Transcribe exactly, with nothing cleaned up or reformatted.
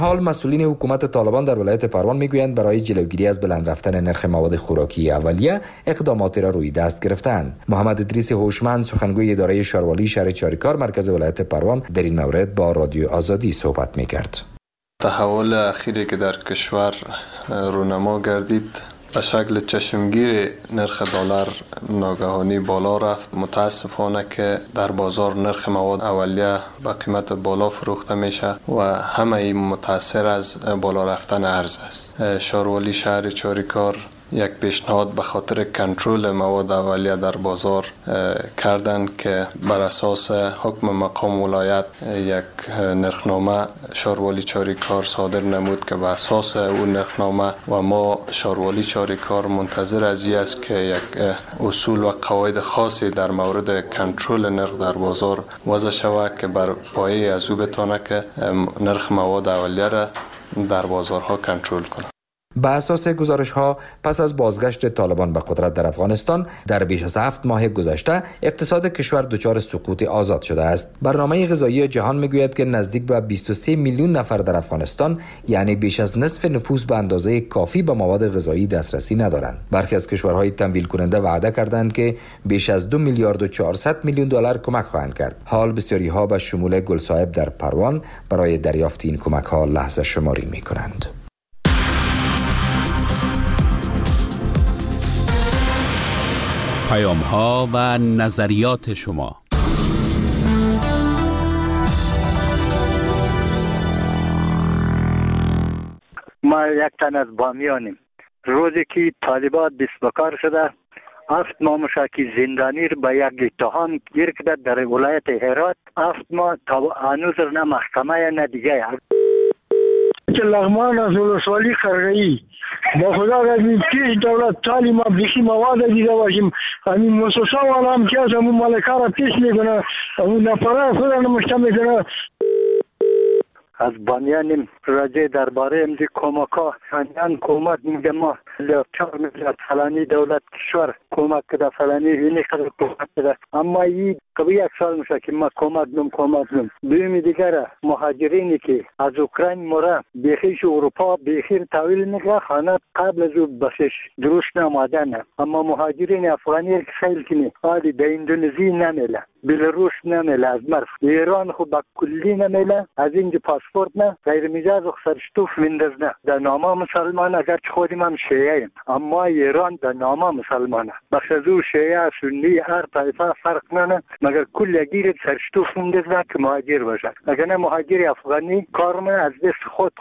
حال مسئولین حکومت طالبان در ولایت پروان میگویند برای جلوگیری از بلند رفتن نرخ مواد خوراکی اولیه اقداماتی را روی دست گرفتند. محمد ادریس هوشمند سخنگوی اداره شاروالی شهر چاریکار مرکز ولایت پروان در این مورد با رادیو آزادی صحبت میکرد. تحول اخیری که در کشور رونما گردید به شکل چشمگیر نرخ دلار ناگهانی بالا رفت. متاسفانه که در بازار نرخ مواد اولیه به قیمت بالا فروخته میشه و همه این متاثر از بالا رفتن ارز است. شاروالی شهر چاریکار یک پیشنهاد به خاطر کنترل مواد اولیه در بازار کردند که بر اساس حکم مقام ولایت یک نرخنامه شاروالی چاریکار صادر نمود که به اساس اون نرخنامه و ما شاروالی چاریکار منتظر از این است که یک اصول و قواعد خاصی در مورد کنترل نرخ در بازار وضع شود که بر پایه از او بتونه که نرخ مواد اولیه را در بازارها کنترل کنه. به اساس گزارش ها پس از بازگشت طالبان به قدرت در افغانستان در بیش از هفت ماه گذشته اقتصاد کشور دچار سقوط آزاد شده است. برنامه غذایی جهان میگوید که نزدیک به بیست و سه میلیون نفر در افغانستان یعنی بیش از نصف نفوس به اندازه کافی به مواد غذایی دسترسی ندارند. برخی از کشورهای تمویل کننده وعده کردند که بیش از دو میلیارد و چهارصد میلیون دلار کمک خواهند کرد. حال بسیاری ها به شمول گلصاحب در پروان برای دریافت این کمک ها لحظه شماری میکنند. پیام ها و نظریات شما. ما یک تن از بامیانیم. روزی که طالبات دست به کار شده هفت ماه مشاکی زندانی را به یک اتهام گیر کرده در ولایت هرات. هفت ماه تا هنوز نه محکمه نه دیگه. که لغمان از ولسوالی خرگایی با خدا از این پیش دولت تعلیم ما بخی مواد دیده باشیم. همین مصوصا والا هم که از همون مالکا را پیش میکنه، همون نفره خود را نمشته میکنه. از بامیانیم. راجع درباره امدی کمکا هنیان کمک میگه ما چهار میلیارد فلانی دولت کشور کمک کده فلانی اینی قدر کمک کده، اما این قبل یک سال میشه که ما کمک نم کمک نم. دویمی دیگر مهاجرینی که از اوکراین مره بیخیش اروپا بیخیر تحویل میگه خانه قبل از او بسش درست نمادنه، اما مهاجرین افغانی که خیلی کنی حالی به اندونزی نمیله، بلاروس نمیله، از مرف ایران خود با کلی نمیله، از اینجا پاسپورت نه غیر میجاز و سرشتوف ویندرز نه. در نامه مسلمان اگر چه خودیم هم شیعه ایم، اما ایران در نامه مسلمانه بخش از او شیعه سنی هر طایفه فرق ننه، مگر کل گیرد سرشتوف ویندرز نه که مهاجر باشه. اگر نه مهاجر افغانی کارم از دست خود